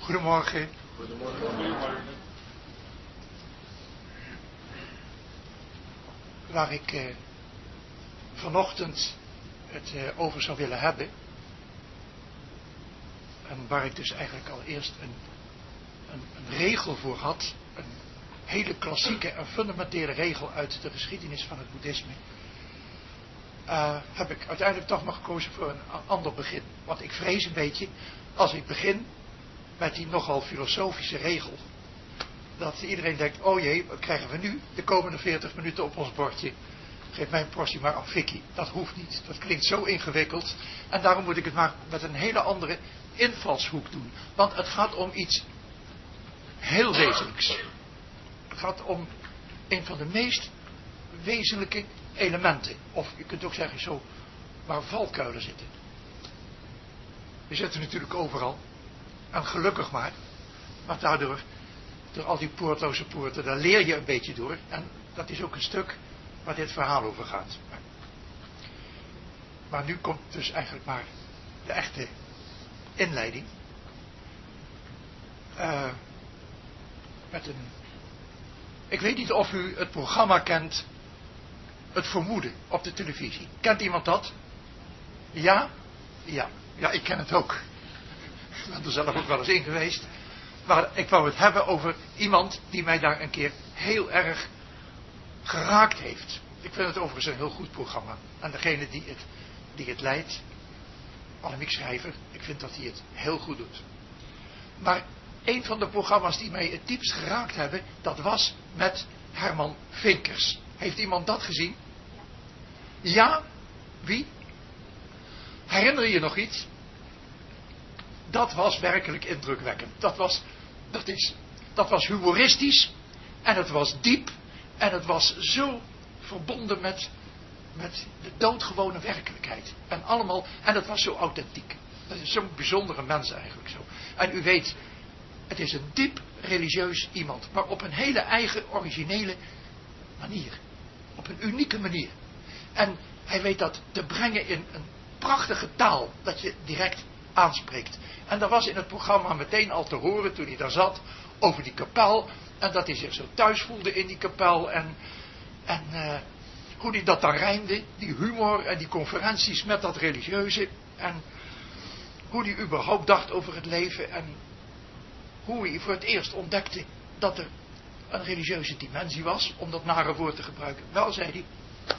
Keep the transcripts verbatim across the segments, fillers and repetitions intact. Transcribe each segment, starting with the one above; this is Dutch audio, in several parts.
Goedemorgen. Goedemorgen. Waar ik eh, vanochtend het eh, over zou willen hebben, en waar ik dus eigenlijk al eerst een, een, een regel voor had, een hele klassieke en fundamentele regel uit de geschiedenis van het boeddhisme, uh, heb ik uiteindelijk toch maar gekozen voor een ander begin. Want ik vrees een beetje, als ik begin met die nogal filosofische regel, dat iedereen denkt, oh jee, wat krijgen we nu de komende veertig minuten op ons bordje? Geef mij een portie maar af, Vicky. Dat hoeft niet, dat klinkt zo ingewikkeld. En daarom moet ik het maar met een hele andere invalshoek doen. Want het gaat om iets heel wezenlijks. Het gaat om een van de meest wezenlijke elementen. Of je kunt ook zeggen zo, waar valkuilen zitten. We zitten natuurlijk overal. En gelukkig maar. Maar daardoor, door al die poortloze poorten, daar leer je een beetje door. En dat is ook een stuk waar dit verhaal over gaat. Maar, maar nu komt dus eigenlijk maar de echte inleiding. Uh, met een... Ik weet niet of u het programma kent, Het Vermoeden, op de televisie. Kent iemand dat? Ja? Ja. Ja, ik ken het ook. Ik ben er zelf ook wel eens in geweest. Maar ik wou het hebben over iemand die mij daar een keer heel erg geraakt heeft. Ik vind het overigens een heel goed programma. En degene die het, die het leidt, Annemiek Schrijver, ik vind dat hij het heel goed doet. Maar een van de programma's die mij het diepst geraakt hebben, dat was met Herman Vinkers. Heeft iemand dat gezien? Ja? Wie? Herinner je je nog iets? Dat was werkelijk indrukwekkend. Dat was, dat is, dat was humoristisch en het was diep en het was zo verbonden met, met de doodgewone werkelijkheid. En allemaal, en het was zo authentiek. Dat is zo'n bijzondere mens eigenlijk zo. En u weet, het is een diep religieus iemand, maar op een hele eigen originele manier. Op een unieke manier. En hij weet dat te brengen in een prachtige taal, dat je direct aanspreekt. En dat was in het programma meteen al te horen toen hij daar zat, over die kapel. En dat hij zich zo thuis voelde in die kapel. En, en uh, hoe hij dat dan rijmde, die humor en die conferenties met dat religieuze. En hoe hij überhaupt dacht over het leven. En hoe hij voor het eerst ontdekte dat er een religieuze dimensie was, om dat nare woord te gebruiken. Wel, zei hij.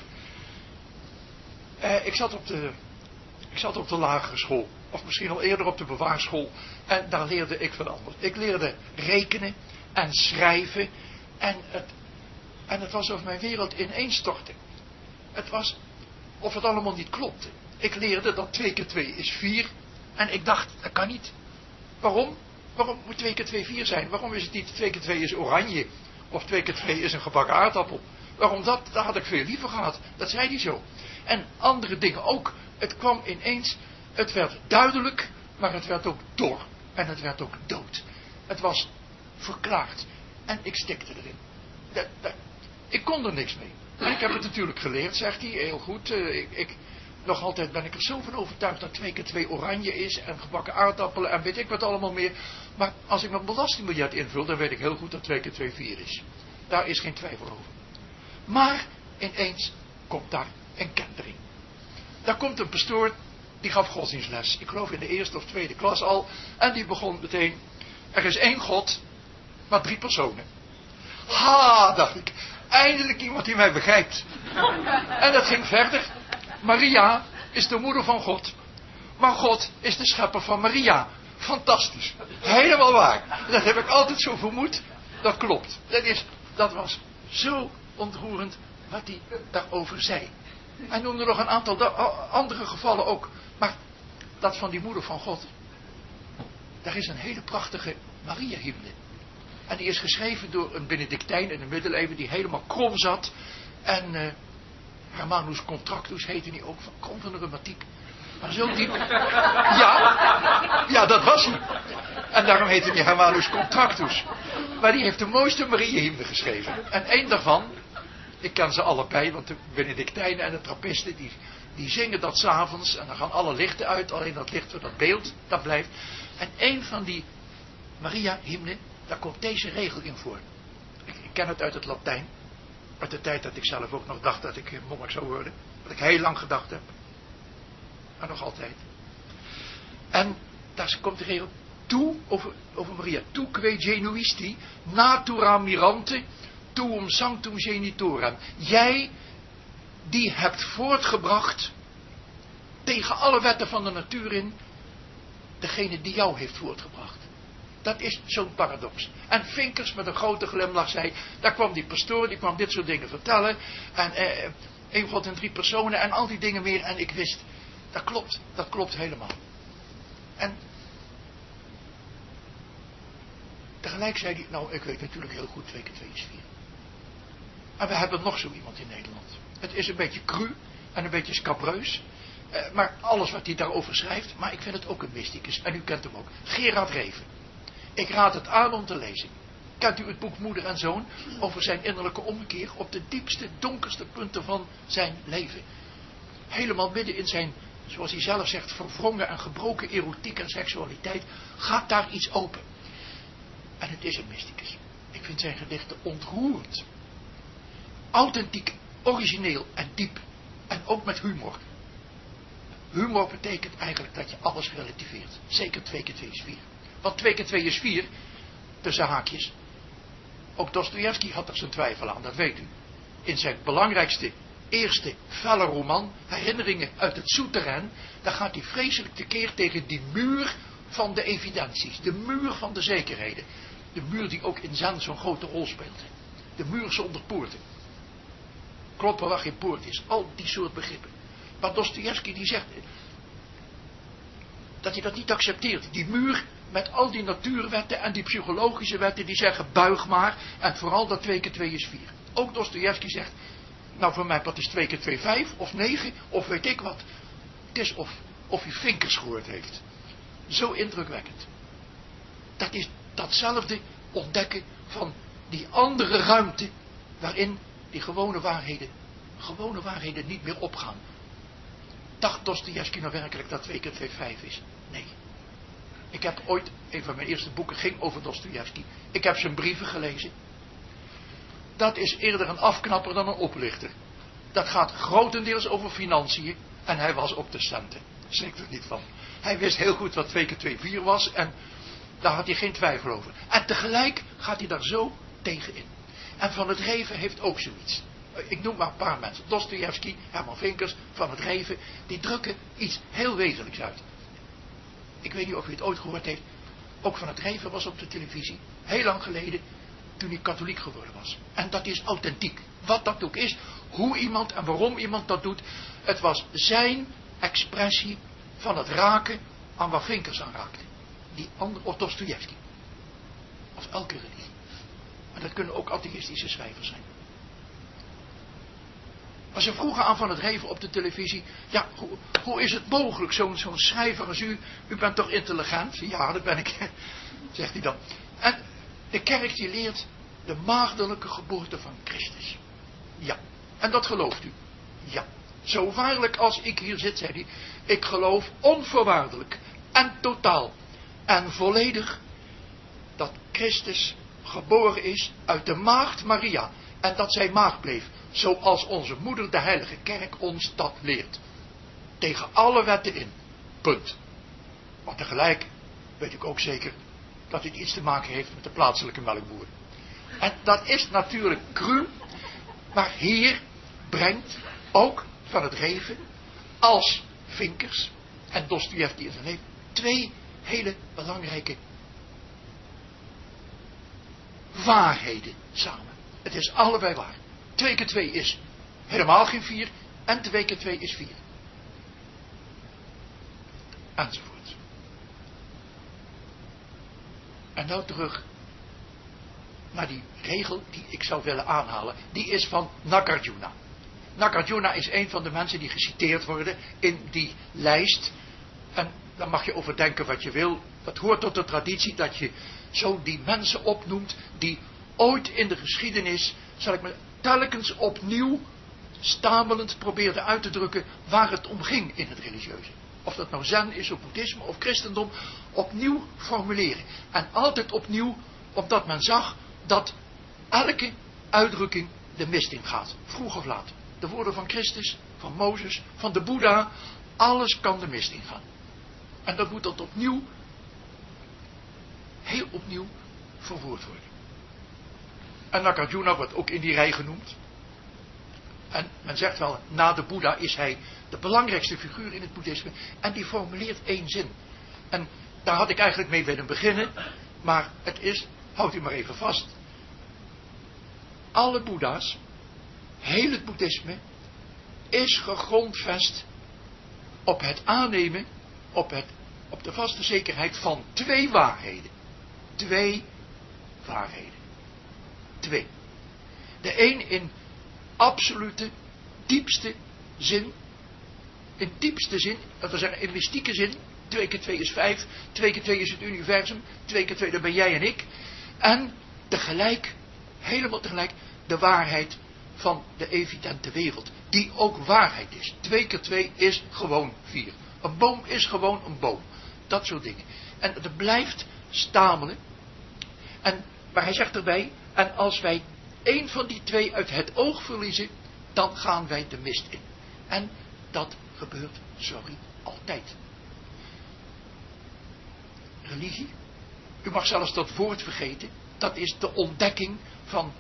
Uh, ik zat op de... Ik zat op de lagere school, of misschien al eerder op de bewaarschool, en daar leerde ik van alles. Ik leerde rekenen en schrijven, en het, en het was of mijn wereld ineenstortte. Het was of het allemaal niet klopte. Ik leerde dat twee keer twee is vier, en ik dacht, dat kan niet. Waarom? Waarom moet twee keer twee vier zijn? Waarom is het niet twee keer twee is oranje, of twee keer twee is een gebakken aardappel? Waarom dat? Dat had ik veel liever gehad. Dat zei hij zo. En andere dingen ook. Het kwam ineens, het werd duidelijk, maar het werd ook dor. En het werd ook dood. Het was verklaard. En ik stikte erin. Dat, dat, ik kon er niks mee. En ik heb het natuurlijk geleerd, zegt hij, heel goed. Uh, ik, ik, nog altijd ben ik er zo van overtuigd dat twee keer twee oranje is. En gebakken aardappelen en weet ik wat allemaal meer. Maar als ik mijn belastingbiljet invul, dan weet ik heel goed dat twee keer twee vier is. Daar is geen twijfel over. Maar ineens komt daar een kentering. Daar komt een pastoor, die gaf godsdienstles. Ik geloof in de eerste of tweede klas al. En die begon meteen, er is één God, maar drie personen. Ha, dacht ik. Eindelijk iemand die mij begrijpt. En dat ging verder. Maria is de moeder van God. Maar God is de schepper van Maria. Fantastisch. Helemaal waar. Dat heb ik altijd zo vermoed. Dat klopt. Dat, is, dat was zo ontroerend wat hij daarover zei. Hij noemde nog een aantal andere gevallen ook. Maar dat van die moeder van God. Daar is een hele prachtige Maria-hymne. En die is geschreven door een Benedictijn in de middeleeuwen die helemaal krom zat. En uh, Hermanus Contractus heette die ook, van krom van de rheumatiek. Maar zo diep. Ja, ja, dat was hij. En daarom heette hij Hermanus Contractus. Maar die heeft de mooiste Maria-hymne geschreven. En één daarvan, ik ken ze allebei, want de Benedictijnen en de Trappisten, die, die zingen dat 's avonds. En dan gaan alle lichten uit, alleen dat licht voor dat beeld, dat blijft. En één van die Maria hymne, daar komt deze regel in voor. Ik, ik ken het uit het Latijn. Uit de tijd dat ik zelf ook nog dacht dat ik monnik zou worden. Wat ik heel lang gedacht heb. Maar nog altijd. En daar komt de regel. Tu, over, over Maria. Tu que genuisti, natura mirante, tuum sanctum genitorem. Jij die hebt voortgebracht, tegen alle wetten van de natuur in, degene die jou heeft voortgebracht. Dat is zo'n paradox. En Vinkers met een grote glimlach zei, daar kwam die pastoor, die kwam dit soort dingen vertellen. En eh, één God in drie personen en al die dingen meer. En ik wist, dat klopt, dat klopt helemaal. En tegelijk zei hij, nou ik weet natuurlijk heel goed, twee keer twee is vier. En we hebben nog zo iemand in Nederland. Het is een beetje cru en een beetje scabreus. Eh, maar alles wat hij daarover schrijft, maar ik vind het ook een mysticus. En u kent hem ook. Gerard Reven. Ik raad het aan om te lezen. Kent u het boek Moeder en Zoon? Over zijn innerlijke omkeer op de diepste, donkerste punten van zijn leven. Helemaal midden in zijn, zoals hij zelf zegt, verwrongen en gebroken erotiek en seksualiteit. Gaat daar iets open. En het is een mysticus. Ik vind zijn gedichten ontroerend. Authentiek, origineel en diep. En ook met humor. Humor betekent eigenlijk dat je alles relativeert. Zeker twee keer twee is vier. Want twee keer twee is vier, tussen haakjes. Ook Dostojevski had er zijn twijfel aan, dat weet u. In zijn belangrijkste, eerste, felle roman, Herinneringen uit het Souterrain, daar gaat hij vreselijk tekeer tegen die muur van de evidenties. De muur van de zekerheden. De muur die ook in Zen zo'n grote rol speelt. De muur zonder poorten. Kloppen waar geen poort is. Al die soort begrippen. Maar Dostojevski die zegt dat hij dat niet accepteert. Die muur met al die natuurwetten en die psychologische wetten die zeggen buig maar. En vooral dat twee keer twee is vier. Ook Dostojevski zegt, nou voor mij wat is twee keer twee vijf of negen of weet ik wat. Het is of, of hij Vinkers gehoord heeft. Zo indrukwekkend. Dat is datzelfde ontdekken van die andere ruimte waarin die gewone waarheden, gewone waarheden niet meer opgaan. Dacht Dostojevski nou werkelijk dat twee keer twee vijf is? Nee. Ik heb ooit, een van mijn eerste boeken ging over Dostojevski. Ik heb zijn brieven gelezen. Dat is eerder een afknapper dan een oplichter. Dat gaat grotendeels over financiën. En hij was op de centen. Schrik er niet van. Hij wist heel goed wat twee keer twee vier was. En daar had hij geen twijfel over. En tegelijk gaat hij daar zo tegenin. En Van het Reven heeft ook zoiets. Ik noem maar een paar mensen. Dostojevski, Herman Vinkers, Van het Reven. Die drukken iets heel wezenlijks uit. Ik weet niet of u het ooit gehoord heeft. Ook Van het Reven was op de televisie. Heel lang geleden. Toen hij katholiek geworden was. En dat is authentiek. Wat dat ook is. Hoe iemand en waarom iemand dat doet. Het was zijn expressie van het raken aan wat Vinkers aanraakte. Die andere, of Dostojevski. Of elke religie. En dat kunnen ook atheïstische schrijvers zijn. Maar ze vroegen aan Van het Reven op de televisie. Ja, hoe, hoe is het mogelijk? Zo'n zo'n schrijver als u. U bent toch intelligent? Ja, dat ben ik. Zegt hij dan. En de kerk die leert de maagdelijke geboorte van Christus. Ja. En dat gelooft u? Ja. Zo waarlijk als ik hier zit, zei hij. Ik geloof onvoorwaardelijk en totaal en volledig dat Christus geboren is uit de maagd Maria. En dat zij maagd bleef. Zoals onze moeder, de heilige kerk, ons dat leert. Tegen alle wetten in. Punt. Maar tegelijk weet ik ook zeker dat dit iets te maken heeft met de plaatselijke melkboer. En dat is natuurlijk cru. Maar hier brengt ook Van het Reven als Vinkers en Dostojevski in zijn leven twee hele belangrijke waarheden samen. Het is allebei waar. Twee keer twee is helemaal geen vier. En twee keer twee is vier. Enzovoort. En nou terug naar die regel die ik zou willen aanhalen. Die is van Nagarjuna. Nagarjuna is een van de mensen die geciteerd worden in die lijst. En daar mag je over denken wat je wil. Dat hoort tot de traditie dat je zo die mensen opnoemt die ooit in de geschiedenis, zal ik me telkens opnieuw stamelend probeerde uit te drukken waar het om ging in het religieuze. of dat nou zen is of boeddhisme of christendom, opnieuw formuleren. En altijd opnieuw, omdat men zag dat elke uitdrukking de mist in gaat. Vroeg of laat. De woorden van Christus, van Mozes, van de Boeddha, alles kan de mist ingaan. En dat moet dan opnieuw, heel opnieuw, verwoord worden. En Nagarjuna wordt ook in die rij genoemd. En men zegt wel, na de Boeddha is hij de belangrijkste figuur in het boeddhisme. En die formuleert één zin. En daar had ik eigenlijk mee willen beginnen. Maar het is, houdt u maar even vast. Alle Boeddha's, heel het boeddhisme, is gegrondvest op het aannemen, op, het, op de vaste zekerheid van twee waarheden. Twee waarheden. Twee. De een in absolute, diepste zin, in diepste zin, dat wil zeggen in mystieke zin, twee keer twee is vijf, twee keer twee is het universum, twee keer twee dat ben jij en ik, en tegelijk, helemaal tegelijk, de waarheid van de evidente wereld, die ook waarheid is. Twee keer twee is gewoon vier. Een boom is gewoon een boom. Dat soort dingen. En het blijft stamelen. En, maar hij zegt erbij, en als wij één van die twee uit het oog verliezen, dan gaan wij de mist in. En dat gebeurt, sorry, altijd. Religie, u mag zelfs dat woord vergeten, dat is de ontdekking van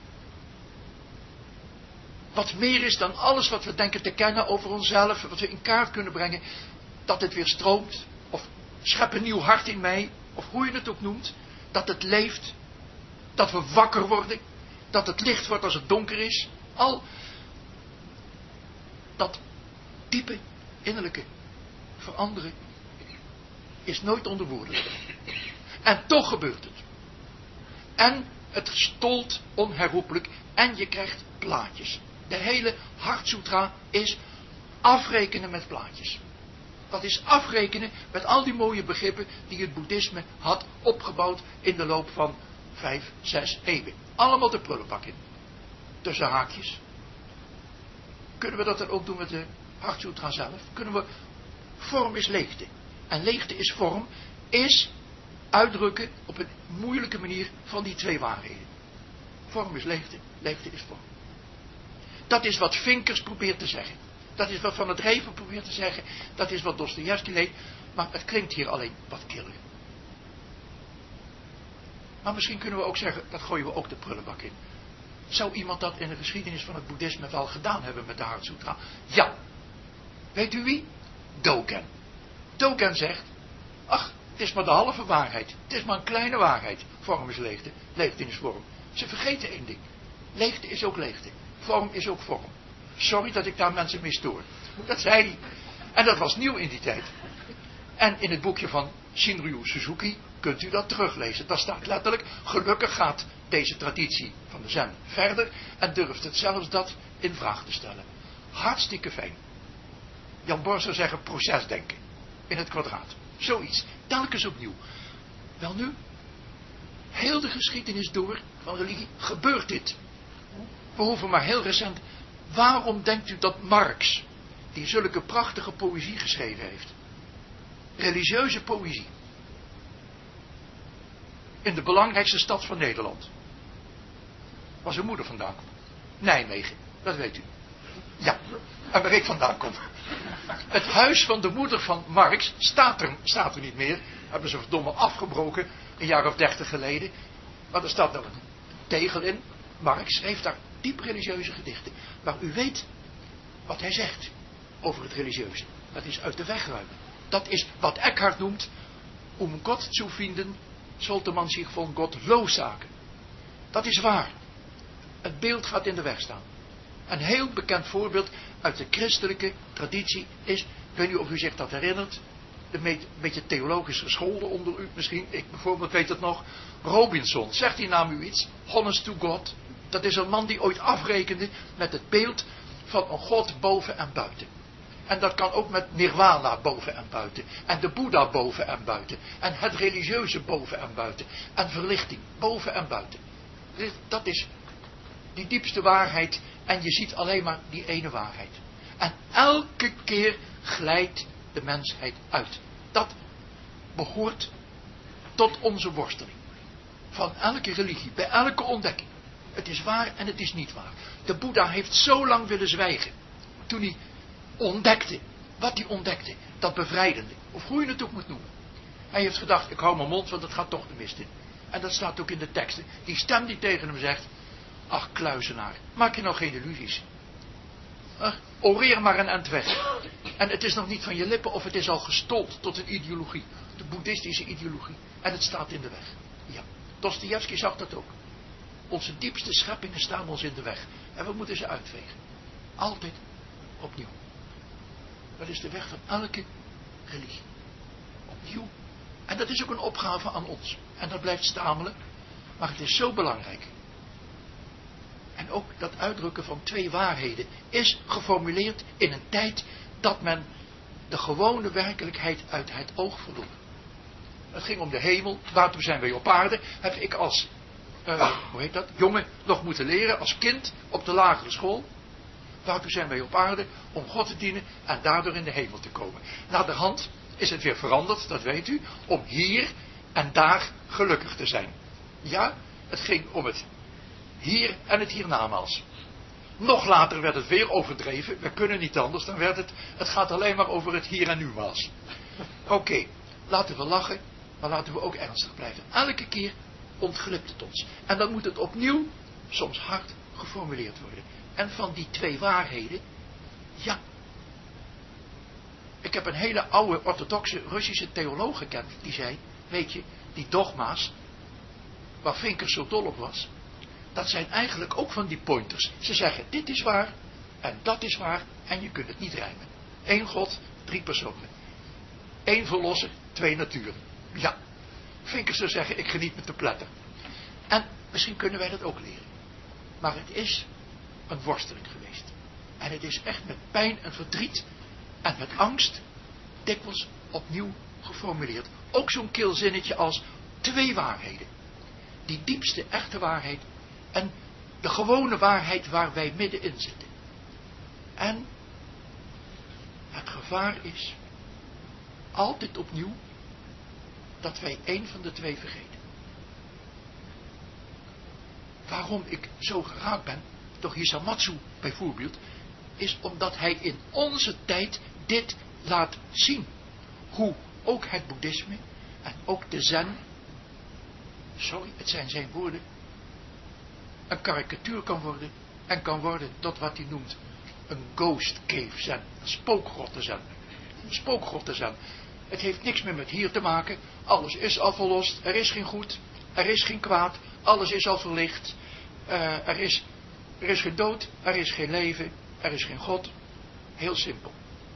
wat meer is dan alles wat we denken te kennen over onszelf, wat we in kaart kunnen brengen, dat het weer stroomt, of schep een nieuw hart in mij, of hoe je het ook noemt, dat het leeft, dat we wakker worden, dat het licht wordt als het donker is, al dat diepe innerlijke veranderen is nooit onder woorden. En toch gebeurt het. En het stolt onherroepelijk en je krijgt plaatjes. De hele Hartsutra is afrekenen met plaatjes. Dat is afrekenen met al die mooie begrippen die het boeddhisme had opgebouwd in de loop van vijf, zes eeuwen. Allemaal de prullenbak in. Tussen haakjes. Kunnen we dat dan ook doen met de Hartsutra zelf? Kunnen we, vorm is leegte. En leegte is vorm, is uitdrukken op een moeilijke manier van die twee waarheden. Vorm is leegte, leegte is vorm. Dat is wat Vinkers probeert te zeggen. Dat is wat Van het Reven probeert te zeggen. Dat is wat Dostojevski leed. Maar het klinkt hier alleen wat killer. Maar misschien kunnen we ook zeggen, dat gooien we ook de prullenbak in. Zou iemand dat in de geschiedenis van het boeddhisme wel gedaan hebben met de Hartsutra? Ja. Weet u wie? Dogen. Dogen zegt, ach, het is maar de halve waarheid. Het is maar een kleine waarheid. Vorm is leegte. Leegte is vorm. Ze vergeten één ding. Leegte is ook leegte. Vorm is ook vorm. Sorry dat ik daar mensen mee stoor. Dat zei hij. En dat was nieuw in die tijd. En in het boekje van Shinryu Suzuki kunt u dat teruglezen. Daar staat letterlijk, gelukkig gaat deze traditie van de Zen verder en durft het zelfs dat in vraag te stellen. Hartstikke fijn. Jan Bor zou zeggen procesdenken. In het kwadraat. Zoiets. Telkens opnieuw. Wel nu, heel de geschiedenis door van religie gebeurt dit. We hoeven maar heel recent. Waarom denkt u dat Marx, die zulke prachtige poëzie geschreven heeft, religieuze poëzie, in de belangrijkste stad van Nederland, waar zijn moeder vandaan komt? Nijmegen, dat weet u. Ja, en waar ik vandaan kom. Het huis van de moeder van Marx staat er, staat er niet meer. Hebben ze verdomme afgebroken, een jaar of dertig geleden. Maar er staat nog een tegel in. Marx schreef daar diep religieuze gedichten. Maar u weet wat hij zegt over het religieuze. Dat is uit de weg ruimen. Dat is wat Eckhart noemt, um Gott zu finden, sollte man sich von Gott loszaken. Dat is waar. Het beeld gaat in de weg staan. Een heel bekend voorbeeld uit de christelijke traditie is, ik weet niet of u zich dat herinnert, de een beetje theologisch geschoolde onder u misschien, ik bijvoorbeeld weet het nog, Robinson, zegt die naam u iets? Honest to God. Dat is een man die ooit afrekende met het beeld van een God boven en buiten. En dat kan ook met nirvana boven en buiten. En de Boeddha boven en buiten. En het religieuze boven en buiten. En verlichting boven en buiten. Dat is die diepste waarheid. En je ziet alleen maar die ene waarheid. En elke keer glijdt de mensheid uit. Dat behoort tot onze worsteling. Van elke religie, bij elke ontdekking. Het is waar en het is niet waar. De Boeddha heeft zo lang willen zwijgen. Toen hij ontdekte, wat hij ontdekte, dat bevrijdende. Of hoe je het ook moet noemen. Hij heeft gedacht, ik hou mijn mond, want het gaat toch de mist in. En dat staat ook in de teksten. Die stem die tegen hem zegt, ach kluizenaar, maak je nou geen illusies. Ach, oreer maar een eind weg. En het is nog niet van je lippen of het is al gestold tot een ideologie. De boeddhistische ideologie. En het staat in de weg. Ja, Dostojevski zag dat ook. Onze diepste scheppingen staan ons in de weg. En we moeten ze uitvegen. Altijd opnieuw. Dat is de weg van elke religie. Opnieuw. En dat is ook een opgave aan ons. En dat blijft stamelen. Maar het is zo belangrijk. En ook dat uitdrukken van twee waarheden is geformuleerd in een tijd dat men de gewone werkelijkheid uit het oog verloor. Het ging om de hemel. Waartoe zijn wij op aarde? Heb ik als, uh, hoe heet dat, jongen nog moeten leren, als kind op de lagere school. Waartoe zijn wij op aarde? Om God te dienen en daardoor in de hemel te komen. Naderhand is het weer veranderd, dat weet u, om hier en daar gelukkig te zijn. Ja, het ging om het hier en het hiernamaals. Nog later werd het weer overdreven. We kunnen niet anders. Dan werd het, het gaat alleen maar over het hier en nu maals. Oké, okay, laten we lachen. Maar laten we ook ernstig blijven. Elke keer ontglipt het ons. En dan moet het opnieuw, soms hard, geformuleerd worden. En van die twee waarheden, ja. Ik heb een hele oude orthodoxe Russische theoloog gekend. Die zei, weet je, die dogma's, waar Vinkers zo dol op was, dat zijn eigenlijk ook van die pointers. Ze zeggen, dit is waar en dat is waar en je kunt het niet rijmen. Eén God, drie personen. Eén verlosser, twee naturen. Ja, Vinkers zou zeggen, ik geniet met de pletter. En misschien kunnen wij dat ook leren. Maar het is een worsteling geweest. En het is echt met pijn en verdriet en met angst dikwijls opnieuw geformuleerd. Ook zo'n kil zinnetje als twee waarheden. Die diepste echte waarheid en de gewone waarheid waar wij middenin zitten. En het gevaar is altijd opnieuw dat wij één van de twee vergeten. Waarom ik zo geraakt ben door Hisamatsu bijvoorbeeld, is omdat hij in onze tijd dit laat zien. Hoe ook het boeddhisme en ook de zen, sorry, het zijn zijn woorden, een karikatuur kan worden en kan worden tot wat hij noemt een ghost cave zen, een spookgrotte zen. Een spookgrotte zen. Het heeft niks meer met hier te maken, alles is al verlost, er is geen goed, er is geen kwaad, alles is al verlicht, uh, er, is, er is geen dood, er is geen leven, er is geen God. Heel simpel.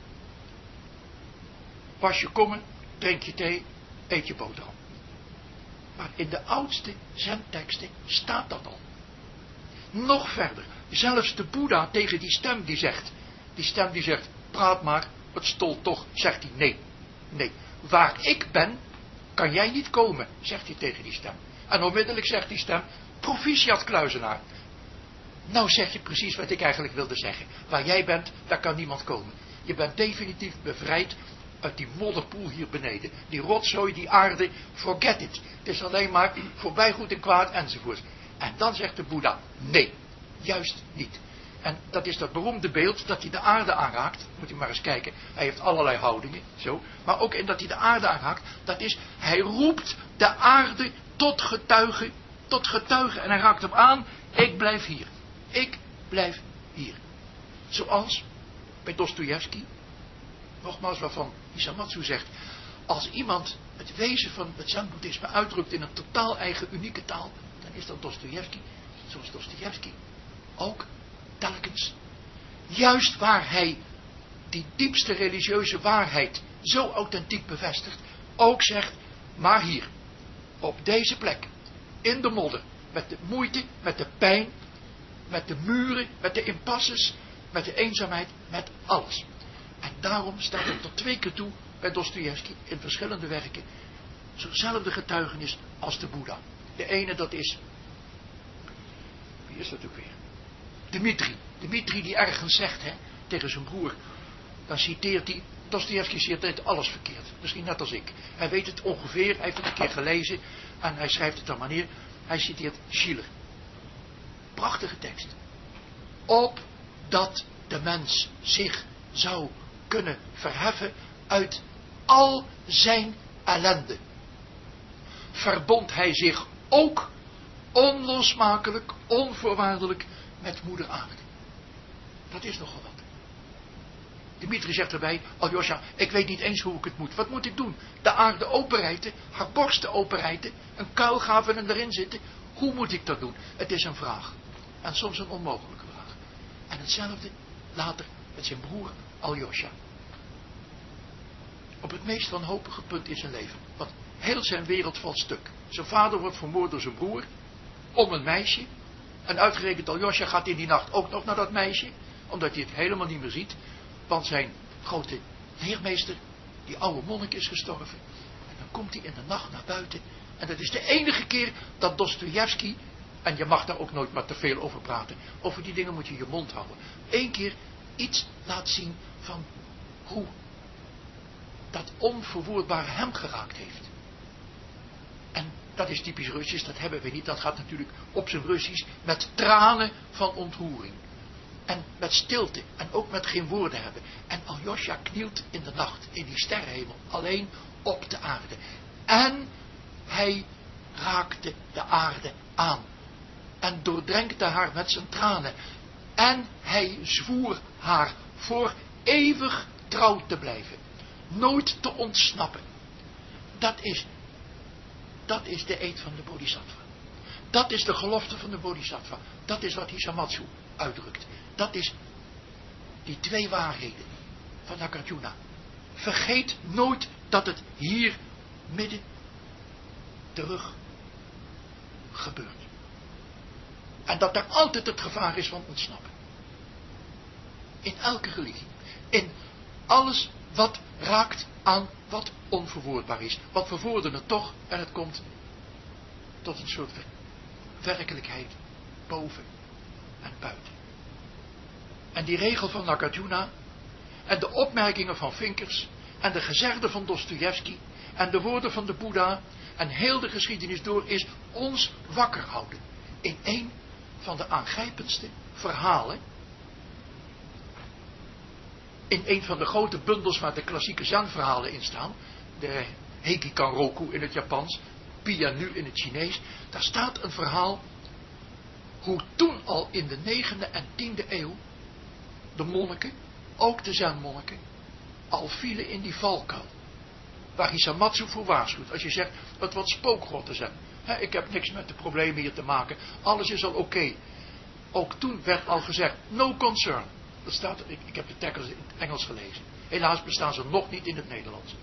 Was je kommen, drink je thee, eet je boterham. Maar in de oudste zenteksten staat dat al. Nog verder, zelfs de Boeddha tegen die stem die zegt, die stem die zegt, praat maar, het stolt toch, zegt hij nee, nee. Waar ik ben, kan jij niet komen, zegt hij tegen die stem. En onmiddellijk zegt die stem, proficiat kluizenaar. Nou zeg je precies wat ik eigenlijk wilde zeggen. Waar jij bent, daar kan niemand komen. Je bent definitief bevrijd uit die modderpoel hier beneden. Die rotzooi, die aarde, forget it. Het is alleen maar voorbij goed en kwaad enzovoort. En dan zegt de Boeddha, nee, juist niet. En dat is dat beroemde beeld dat hij de aarde aanraakt. Moet je maar eens kijken. Hij heeft allerlei houdingen, zo. Maar ook in dat hij de aarde aanraakt, dat is, hij roept de aarde tot getuige, tot getuige. En hij raakt hem aan, ik blijf hier. Ik blijf hier. Zoals bij Dostojevski, nogmaals waarvan Hisamatsu zegt, als iemand het wezen van het zen-boeddhisme uitdrukt in een totaal eigen unieke taal, dan is dat Dostojevski, zoals Dostojevski ook telkens, juist waar hij die diepste religieuze waarheid zo authentiek bevestigt, ook zegt, maar hier, op deze plek, in de modder, met de moeite, met de pijn, met de muren, met de impasses, met de eenzaamheid, met alles. En daarom staat er tot twee keer toe bij Dostojevski in verschillende werken zo'nzelfde getuigenis als de Boeddha. De ene dat is, wie is dat ook weer? Dimitri. Dimitri die ergens zegt hè, tegen zijn broer, dan citeert hij Dostojevski ziet dit alles verkeerd. Misschien net als ik. Hij weet het ongeveer, hij heeft het een keer gelezen en hij schrijft het dan maar neer. Hij citeert Schiller. Prachtige tekst. Opdat de mens zich zou kunnen verheffen uit al zijn ellende, verbond hij zich ook onlosmakelijk, onvoorwaardelijk met moeder aarde. Dat is nogal wat. Dimitri zegt erbij, Aljosha, ik weet niet eens hoe ik het moet. Wat moet ik doen? De aarde openrijten, haar borsten openrijten, een kuil gaven en erin zitten. Hoe moet ik dat doen? Het is een vraag. En soms een onmogelijke vraag. En hetzelfde later met zijn broer Aljosha. Op het meest wanhopige punt in zijn leven. Want heel zijn wereld valt stuk. Zijn vader wordt vermoord door zijn broer. Om een meisje. En uitgerekend Aljosha gaat in die nacht ook nog naar dat meisje. Omdat hij het helemaal niet meer ziet. Want zijn grote leermeester, die oude monnik, is gestorven. En dan komt hij in de nacht naar buiten. En dat is de enige keer dat Dostojevski, en je mag daar ook nooit maar te veel over praten. Over die dingen moet je je mond houden. Eén keer iets laat zien van hoe dat onverwoordbaar hem geraakt heeft. En dat is typisch Russisch, dat hebben we niet. Dat gaat natuurlijk op zijn Russisch met tranen van ontroering. En met stilte. En ook met geen woorden hebben. En Aljosha knielt in de nacht. In die sterrenhemel. Alleen op de aarde. En hij raakte de aarde aan. En doordrenkte haar met zijn tranen. En hij zwoer haar voor eeuwig trouw te blijven. Nooit te ontsnappen. Dat is, dat is de eed van de Bodhisattva. Dat is de gelofte van de Bodhisattva. Dat is wat Hisamatsu uitdrukt. Dat is die twee waarheden van Nagarjuna. Vergeet nooit dat het hier midden terug gebeurt. En dat er altijd het gevaar is van ontsnappen. In elke religie. In alles wat raakt aan wat onverwoordbaar is. Want we verwoorden het toch en het komt tot een soort werkelijkheid boven en buiten. En die regel van Nagarjuna en de opmerkingen van Vinkers en de gezegden van Dostojevski en de woorden van de Boeddha en heel de geschiedenis door is ons wakker houden in een van de aangrijpendste verhalen, in een van de grote bundels waar de klassieke zen-verhalen in staan, de Heikikan-roku in het Japans, Pia nu in het Chinees, daar staat een verhaal hoe toen al in de negende en tiende eeuw de monniken, ook de zen-monniken, al vielen in die valkuil. Waar Hisamatsu voor waarschuwt. Als je zegt, het wat spookgrotten zijn. He, ik heb niks met de problemen hier te maken. Alles is al oké. Okay. Ook toen werd al gezegd, no concern. Dat staat, ik, ik heb de tekst in het Engels gelezen. Helaas bestaan ze nog niet in het Nederlands.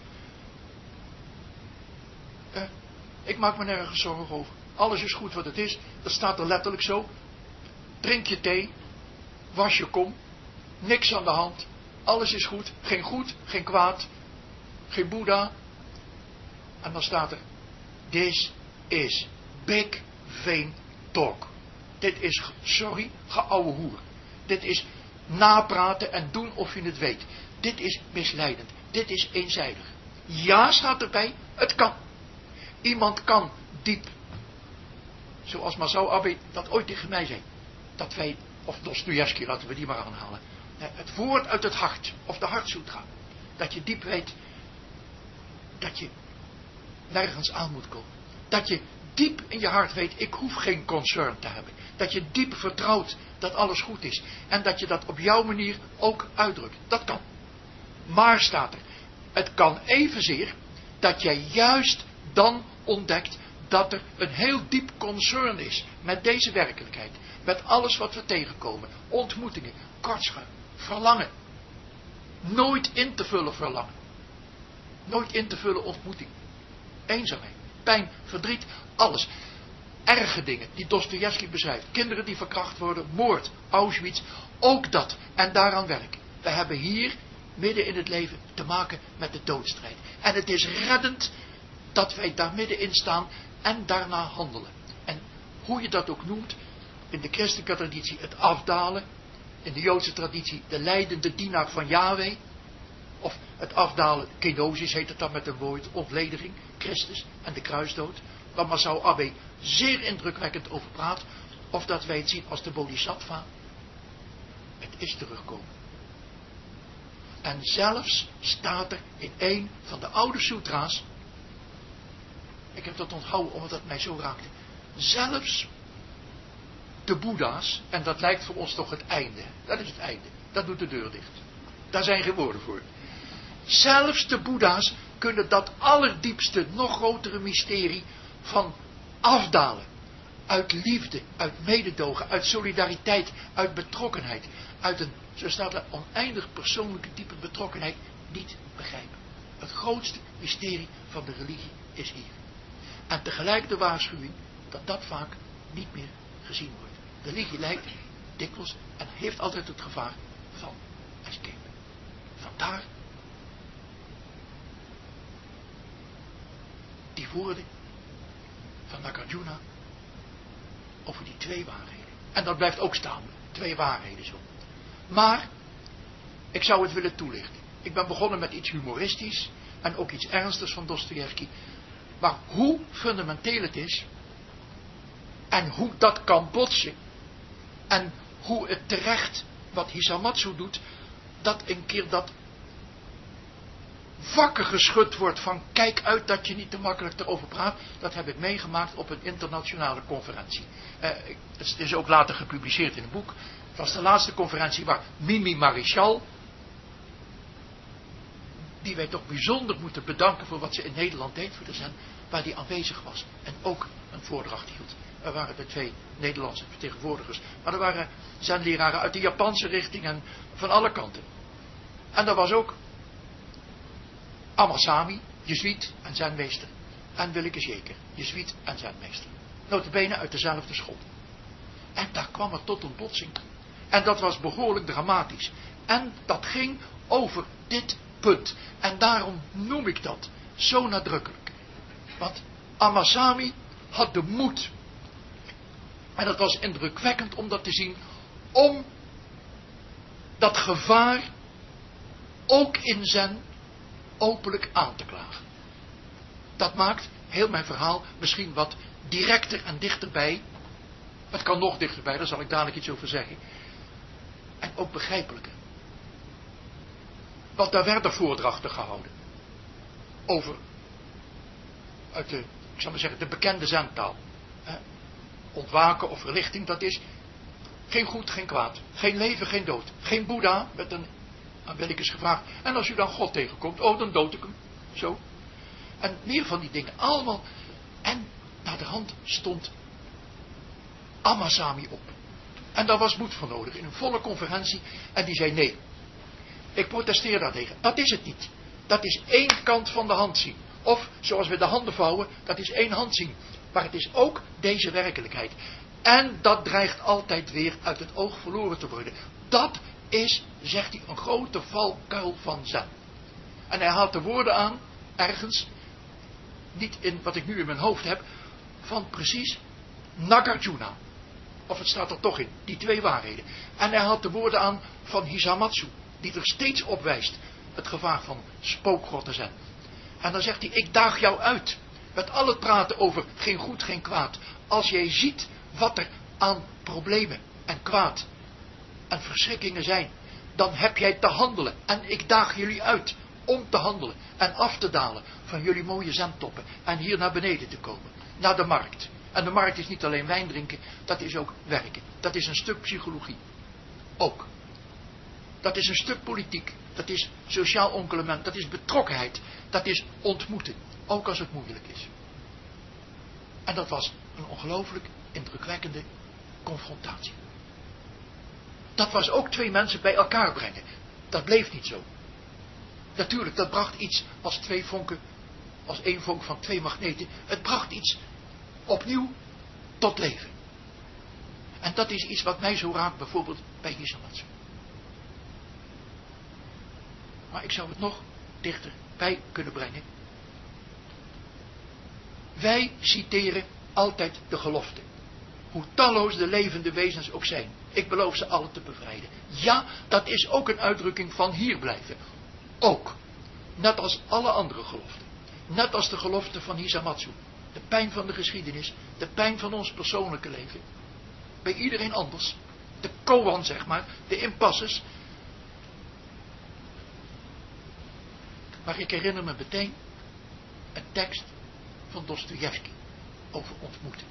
Eh, ik maak me nergens zorgen over. Alles is goed wat het is. Dat staat er letterlijk zo. Drink je thee. Was je kom. Niks aan de hand. Alles is goed. Geen goed, geen kwaad. Geen Boeddha. En dan staat er. This is big vain talk. Dit is, sorry, geouwe hoer. Dit is napraten en doen of je het weet. Dit is misleidend. Dit is eenzijdig. Ja, staat erbij, het kan. Iemand kan diep, zoals Masao Abe dat ooit tegen mij zei, dat wij, of Dostojevski, laten we die maar aanhalen, het woord uit het hart, of de hartsutra, dat je diep weet, dat je nergens aan moet komen. Dat je diep in je hart weet, ik hoef geen concern te hebben. Dat je diep vertrouwt dat alles goed is. En dat je dat op jouw manier ook uitdrukt. Dat kan. Maar staat er, het kan evenzeer dat jij juist dan ontdekt dat er een heel diep concern is met deze werkelijkheid. Met alles wat we tegenkomen. Ontmoetingen, kortschuim, verlangen. Nooit in te vullen verlangen. Nooit in te vullen ontmoeting. Eenzaamheid, pijn, verdriet, alles. Erge dingen die Dostojevski beschrijft. Kinderen die verkracht worden, moord, Auschwitz. Ook dat. En daaraan werken. We hebben hier, midden in het leven, te maken met de doodstrijd. En het is reddend dat wij daar middenin staan en daarna handelen. En hoe je dat ook noemt, in de christelijke traditie het afdalen, in de Joodse traditie de leidende dienaar van Yahweh, Of het afdalen, kenosis heet het dan met een woord, ontledering, Christus en de kruisdood. Waar Masao Abe zeer indrukwekkend over praat. Of dat wij het zien als de Bodhisattva. Het is terugkomen. En zelfs staat er in een van de oude sutra's. Ik heb dat onthouden omdat het mij zo raakte. Zelfs de Boeddha's, en dat lijkt voor ons toch het einde. Dat is het einde. Dat doet de deur dicht. Daar zijn geen woorden voor. Zelfs de Boeddha's kunnen dat allerdiepste, nog grotere mysterie van afdalen. Uit liefde, uit mededogen, uit solidariteit, uit betrokkenheid. Uit een, zo staat er, oneindig persoonlijke diepe betrokkenheid niet begrijpen. Het grootste mysterie van de religie is hier. En tegelijk de waarschuwing dat dat vaak niet meer gezien wordt. De religie lijkt dikwijls en heeft altijd het gevaar van escape. Vandaar die woorden van Nagarjuna over die twee waarheden. En dat blijft ook staan. Twee waarheden zo. Maar ik zou het willen toelichten. Ik ben begonnen met iets humoristisch en ook iets ernstigs van Dostojevski. Maar hoe fundamenteel het is en hoe dat kan botsen en hoe het terecht wat Hisamatsu doet, dat een keer dat wakker geschud wordt van kijk uit dat je niet te makkelijk erover praat, dat heb ik meegemaakt op een internationale conferentie. Uh, het is ook later gepubliceerd in een boek. Het was de laatste conferentie waar Mimi Marichal, die wij toch bijzonder moeten bedanken voor wat ze in Nederland deed voor de Zen, waar die aanwezig was en ook een voordracht hield. Er waren de twee Nederlandse vertegenwoordigers, maar er waren Zenleraren uit de Japanse richting en van alle kanten. En er was ook Amasami, jezuïet en zenmeester, en Willeke Zeker, jezuïet en zenmeester. Notabene uit dezelfde school. En daar kwam het tot een botsing. En dat was behoorlijk dramatisch. En dat ging over dit punt. En daarom noem ik dat zo nadrukkelijk. Want Amasami had de moed. En dat was indrukwekkend om dat te zien. Om dat gevaar ook in zen openlijk aan te klagen. Dat maakt heel mijn verhaal misschien wat directer en dichterbij. Het kan nog dichterbij, daar zal ik dadelijk iets over zeggen. En ook begrijpelijker. Want daar werden voordrachten gehouden. Over, uit de, ik zal maar zeggen, de bekende zentaal. Eh, ontwaken of verlichting, dat is geen goed, geen kwaad. Geen leven, geen dood. Geen Boeddha, met een, aan wil ik eens gevraagd. En als u dan God tegenkomt, oh dan dood ik hem. Zo. En meer van die dingen, allemaal. En naar de hand stond Amasami op. En daar was moed voor nodig, in een volle conferentie. En die zei nee. Ik protesteer daartegen. Dat is het niet. Dat is één kant van de hand zien. Of, zoals we de handen vouwen, dat is één hand zien. Maar het is ook deze werkelijkheid. En dat dreigt altijd weer uit het oog verloren te worden. Dat is, zegt hij, een grote valkuil van zen. En hij haalt de woorden aan, ergens, niet in wat ik nu in mijn hoofd heb, van precies Nagarjuna. Of het staat er toch in, die twee waarheden. En hij haalt de woorden aan van Hisamatsu, die er steeds op wijst, het gevaar van spookgrotten zijn. En dan zegt hij, ik daag jou uit, met al het praten over geen goed, geen kwaad. Als jij ziet wat er aan problemen en kwaad en verschrikkingen zijn, dan heb jij te handelen. En ik daag jullie uit om te handelen en af te dalen van jullie mooie zentoppen en hier naar beneden te komen, naar de markt. En de markt is niet alleen wijn drinken, dat is ook werken. Dat is een stuk psychologie. Ook. Dat is een stuk politiek. Dat is sociaal enclement. Dat is betrokkenheid. Dat is ontmoeten. Ook als het moeilijk is. En dat was een ongelooflijk indrukwekkende confrontatie. Dat was ook twee mensen bij elkaar brengen. Dat bleef niet zo. Natuurlijk, dat bracht iets als twee vonken, als één vonk van twee magneten. Het bracht iets opnieuw tot leven. En dat is iets wat mij zo raakt, bijvoorbeeld bij Hisamatsu. Maar ik zou het nog dichterbij kunnen brengen. Wij citeren altijd de gelofte. Hoe talloos de levende wezens ook zijn. Ik beloof ze allen te bevrijden. Ja, dat is ook een uitdrukking van hier blijven. ook, net als alle andere geloften, net als de gelofte van Hisamatsu, de pijn van de geschiedenis, de pijn van ons persoonlijke leven, bij iedereen anders, de koan zeg maar, de impasses. Maar ik herinner me meteen een tekst van Dostojevski over ontmoeten.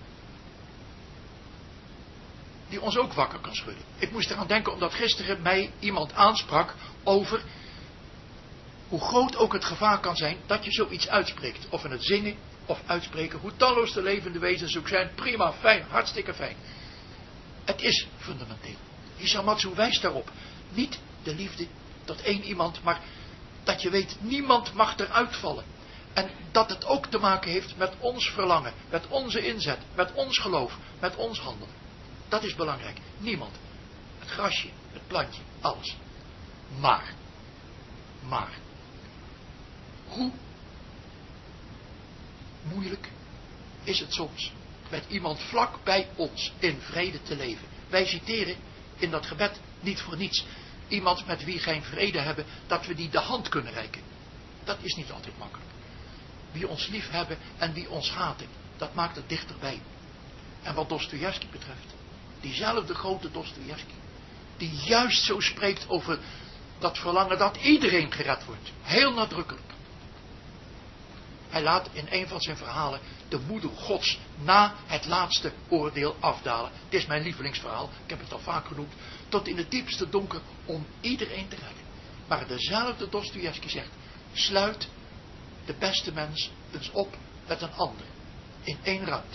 Die ons ook wakker kan schudden. Ik moest eraan denken omdat gisteren mij iemand aansprak over hoe groot ook het gevaar kan zijn dat je zoiets uitspreekt. Of in het zingen of uitspreken. Hoe talloos de levende wezens ook zijn. Prima, fijn, hartstikke fijn. Het is fundamenteel. Hisamatsu wijst daarop. Niet de liefde tot één iemand, maar dat je weet, niemand mag eruit vallen. En dat het ook te maken heeft met ons verlangen, met onze inzet, met ons geloof, met ons handelen. Dat is belangrijk. Niemand. Het grasje, het plantje, alles. Maar, maar, hoe moeilijk is het soms met iemand vlak bij ons in vrede te leven. Wij citeren in dat gebed niet voor niets iemand met wie geen vrede hebben, dat we die de hand kunnen reiken. Dat is niet altijd makkelijk. Wie ons lief hebben en wie ons haten, dat maakt het dichterbij. En wat Dostojevski betreft, diezelfde grote Dostojevski, die juist zo spreekt over dat verlangen dat iedereen gered wordt. Heel nadrukkelijk. Hij laat in een van zijn verhalen de moeder Gods na het laatste oordeel afdalen. Het is mijn lievelingsverhaal, ik heb het al vaak genoemd. Tot in het diepste donker om iedereen te redden. Maar dezelfde Dostojevski zegt, sluit de beste mens eens op met een ander. In één ruimte.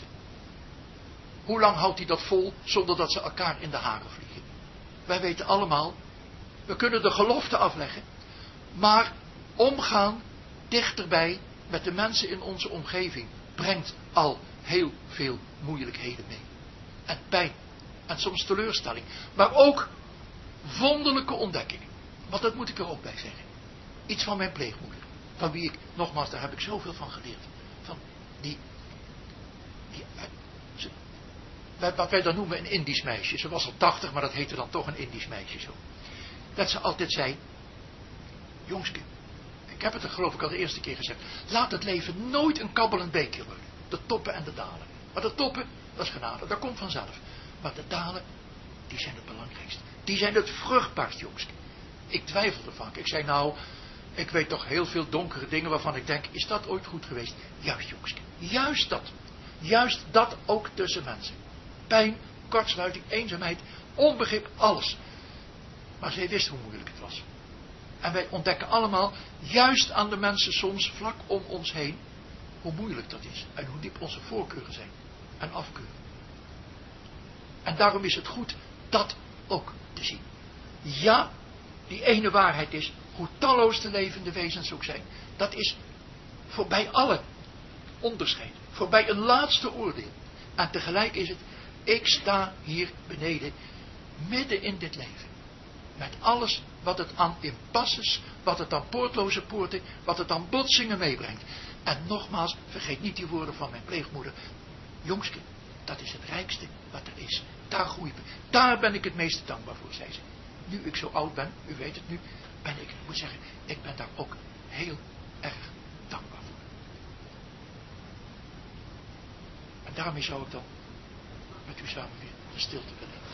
Hoe lang houdt hij dat vol zonder dat ze elkaar in de haren vliegen? Wij weten allemaal, we kunnen de gelofte afleggen, maar omgaan dichterbij met de mensen in onze omgeving brengt al heel veel moeilijkheden mee. En pijn. En soms teleurstelling. Maar ook wonderlijke ontdekkingen. Want dat moet ik er ook bij zeggen. Iets van mijn pleegmoeder. Van wie ik, nogmaals, daar heb ik zoveel van geleerd. Van die, die ze, wat wij dan noemen een Indisch meisje. Ze was al tachtig, maar dat heette dan toch een Indisch meisje zo. Dat ze altijd zei, jongske, ik heb het er geloof ik al de eerste keer gezegd. Laat het leven nooit een kabbelend beekje worden. De toppen en de dalen. Maar de toppen, dat is genade. Dat komt vanzelf. Maar de dalen, die zijn het belangrijkste. Die zijn het vruchtbaarst, jongske. Ik twijfelde vaak. Ik zei nou, ik weet toch heel veel donkere dingen waarvan ik denk, is dat ooit goed geweest? Juist, jongske. Juist dat. Juist dat ook tussen mensen. Pijn, kortsluiting, eenzaamheid, onbegrip, alles. Maar zij wist hoe moeilijk het was. En wij ontdekken allemaal, juist aan de mensen soms vlak om ons heen, hoe moeilijk dat is. En hoe diep onze voorkeuren zijn. En afkeuren. En daarom is het goed dat ook te zien. Ja, die ene waarheid is, hoe talloos de levende wezens ook zijn. Dat is voorbij alle onderscheid. Voorbij een laatste oordeel. En tegelijk is het, ik sta hier beneden, midden in dit leven. Met alles wat het aan impasses, wat het aan poortloze poorten, wat het aan botsingen meebrengt. En nogmaals, vergeet niet die woorden van mijn pleegmoeder. Jongske, dat is het rijkste wat er is. Daar groei ik. Daar ben ik het meeste dankbaar voor, zei ze. Nu ik zo oud ben, u weet het nu, ben ik, ik moet zeggen, ik ben daar ook heel erg dankbaar voor. En daarmee zou ik dan met u samen weer de stilte willen.